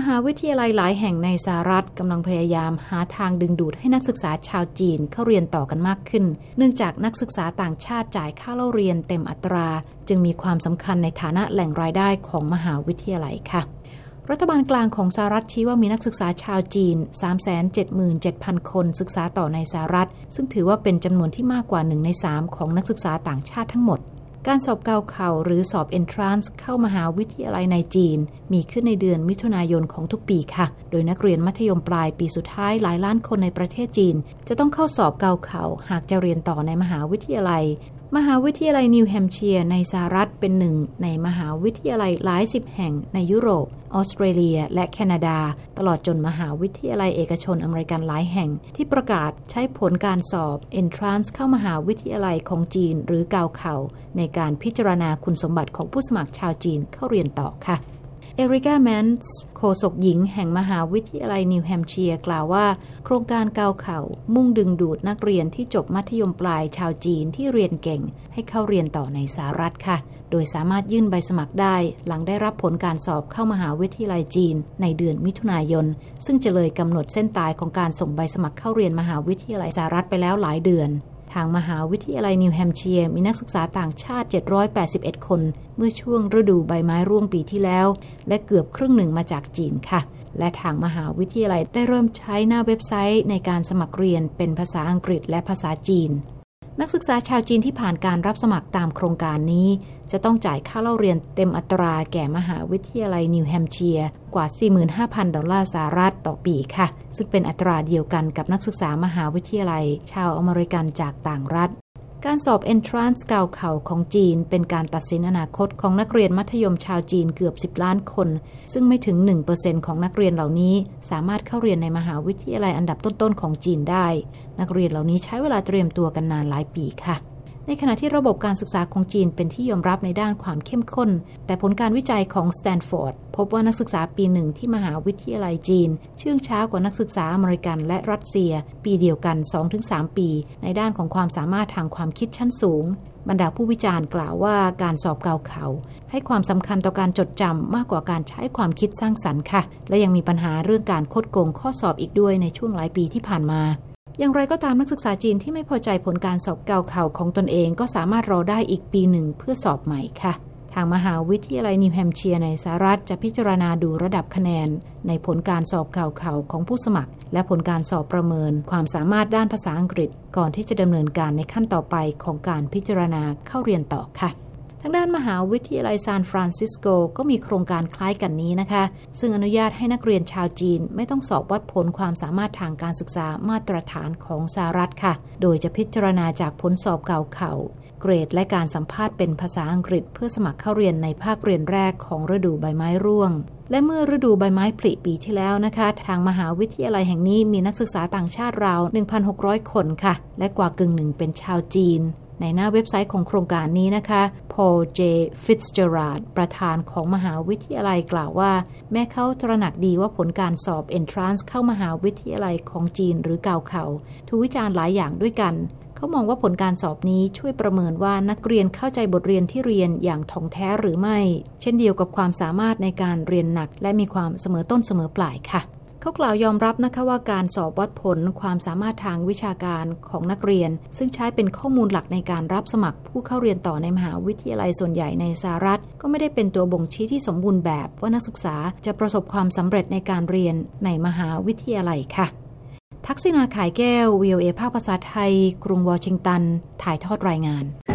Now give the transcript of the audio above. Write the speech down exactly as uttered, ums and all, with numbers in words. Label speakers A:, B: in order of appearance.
A: หาวิทยาลัยหลายแห่งในสหรัฐกำลังพยายามหาทางดึงดูดให้นักศึกษาชาวจีนเข้าเรียนต่อกันมากขึ้นเนื่องจากนักศึกษาต่างชาติจ่ายค่าเล่าเรียนเต็มอัตราจึงมีความสำคัญในฐานะแหล่งรายได้ของมหาวิทยาลัยค่ะรัฐบาลกลางของสหรัฐชี้ว่ามีนักศึกษาชาวจีน สามแสนเจ็ดหมื่นเจ็ดพัน คนศึกษาต่อในสหรัฐซึ่งถือว่าเป็นจำนวนที่มากกว่าหนึ่งในสามของนักศึกษาต่างชาติทั้งหมดการสอบเกาเข่าหรือสอบ Entrance เข้ามหาวิทยาลัยในจีนมีขึ้นในเดือนมิถุนายนของทุกปีค่ะโดยนักเรียนมัธยมปลายปีสุดท้ายหลายล้านคนในประเทศจีนจะต้องเข้าสอบเกาเข่าหากจะเรียนต่อในมหาวิทยาลัยมหาวิทยาลัยนิวแฮมป์เชียร์ในสหรัฐเป็นหนึ่งในมหาวิทยาลัยหลายสิบแห่งในยุโรปออสเตรเลียและแคนาดาตลอดจนมหาวิทยาลัยเอกชนอเมริกันหลายแห่งที่ประกาศใช้ผลการสอบ Entrance เข้ามหาวิทยาลัยของจีนหรือเกาเข่าในการพิจารณาคุณสมบัติของผู้สมัครชาวจีนเข้าเรียนต่อค่ะเอริกาแมนส์โฆษกหญิงแห่งมหาวิทยาลัยนิวแฮมป์เชียร์กล่าวว่าโครงการเกาเข่ามุ่งดึงดูดนักเรียนที่จบมัธยมปลายชาวจีนที่เรียนเก่งให้เข้าเรียนต่อในสหรัฐค่ะโดยสามารถยื่นใบสมัครได้หลังได้รับผลการสอบเข้ามหาวิทยาลัยจีนในเดือนมิถุนายนซึ่งจะเลยกำหนดเส้นตายของการส่งใบสมัครเข้าเรียนมหาวิทยาลัยสหรัฐไปแล้วหลายเดือนทางมหาวิทยาลัยนิวแฮมป์เชียร์มีนักศึกษาต่างชาติเจ็ดร้อยแปดสิบเอ็ดคนเมื่อช่วงฤดูใบไม้ร่วงปีที่แล้วและเกือบครึ่งหนึ่งมาจากจีนค่ะและทางมหาวิทยาลัยได้เริ่มใช้หน้าเว็บไซต์ในการสมัครเรียนเป็นภาษาอังกฤษและภาษาจีนนักศึกษาชาวจีนที่ผ่านการรับสมัครตามโครงการนี้จะต้องจ่ายค่าเล่าเรียนเต็มอัตราแก่มหาวิทยาลัยนิวแฮมป์เชียร์กว่า สี่หมื่นห้าพัน ดอลลาร์สหรัฐต่อปีค่ะซึ่งเป็นอัตราเดียวกันกับนักศึกษามหาวิทยาลัยชาวอเมริกันจากต่างรัฐการสอบ Entrance เกาเข่าของจีนเป็นการตัดสินอนาคตของนักเรียนมัธยมชาวจีนเกือบสิบล้านคนซึ่งไม่ถึง หนึ่งเปอร์เซ็นต์ ของนักเรียนเหล่านี้สามารถเข้าเรียนในมหาวิทยาลัยอันดับต้นๆของจีนได้นักเรียนเหล่านี้ใช้เวลาเตรียมตัวกันนานหลายปีค่ะในขณะที่ระบบการศึกษาของจีนเป็นที่ยอมรับในด้านความเข้มข้นแต่ผลการวิจัยของสแตนฟอร์ดพบว่านักศึกษาปีหนึ่งที่มหาวิทยาลัยจีนเชื่องช้ากว่านักศึกษาอเมริกันและรัสเซียปีเดียวกัน สองถึงสาม ปีในด้านของความสามารถทางความคิดชั้นสูงบรรดาผู้วิจารณ์กล่าวว่าการสอบเกาเข่าให้ความสำคัญต่อการจดจำมากกว่าการใช้ความคิดสร้างสรรค์ค่ะและยังมีปัญหาเรื่องการคดโกงข้อสอบอีกด้วยในช่วงหลายปีที่ผ่านมาอย่างไรก็ตามนักศึกษาจีนที่ไม่พอใจผลการสอบเกาเข่าของตนเองก็สามารถรอได้อีกปีหนึ่งเพื่อสอบใหม่ค่ะทางมหาวิทยาลัยนิวแฮมป์เชียร์ในสหรัฐจะพิจารณาดูระดับคะแนนในผลการสอบเกาเข่าของผู้สมัครและผลการสอบประเมินความสามารถด้านภาษาอังกฤษก่อนที่จะดำเนินการในขั้นต่อไปของการพิจารณาเข้าเรียนต่อค่ะทางด้านมหาวิทยาลัยซานฟรานซิสโกก็มีโครงการคล้ายกันนี้นะคะซึ่งอนุญาตให้นักเรียนชาวจีนไม่ต้องสอบวัดผลความสามารถทางการศึกษามาตรฐานของสหรัฐค่ะโดยจะพิจารณาจากผลสอบเกาเข่าเกรดและการสัมภาษณ์เป็นภาษาอังกฤษเพื่อสมัครเข้าเรียนในภาคเรียนแรกของฤดูใบไม้ร่วงและเมื่อฤดูใบไม้ผลิปีที่แล้วนะคะทางมหาวิทยาลัยแห่งนี้มีนักศึกษาต่างชาติราว หนึ่งพันหกร้อย คนค่ะและกว่ากึ่งหนึ่งเป็นชาวจีนในหน้าเว็บไซต์ของโครงการนี้นะคะพอล เจ ฟิตซ์เจอราร์ดประธานของมหาวิทยาลัยกล่าวว่าแม้เขาตระหนักดีว่าผลการสอบ Entrance เข้ามหาวิทยาลัยของจีนหรือเกาเข่าถูกวิจารณ์หลายอย่างด้วยกันเขามองว่าผลการสอบนี้ช่วยประเมินว่านักเรียนเข้าใจบทเรียนที่เรียนอย่างถ่องแท้หรือไม่เช่นเดียวกับความสามารถในการเรียนหนักและมีความเสมอต้นเสมอปลายค่ะเขากล่าวยอมรับนะคะว่าการสอบวัดผลความสามารถทางวิชาการของนักเรียนซึ่งใช้เป็นข้อมูลหลักในการรับสมัครผู้เข้าเรียนต่อในมหาวิทยาลัยส่วนใหญ่ในสหรัฐก็ไม่ได้เป็นตัวบ่งชี้ที่สมบูรณ์แบบว่านักศึกษาจะประสบความสำเร็จในการเรียนในมหาวิทยาลัยค่ะทักษิณา ขายแก้ว วี โอ เอ ภาคภาษาไทยกรุงวอชิงตันถ่ายทอดรายงาน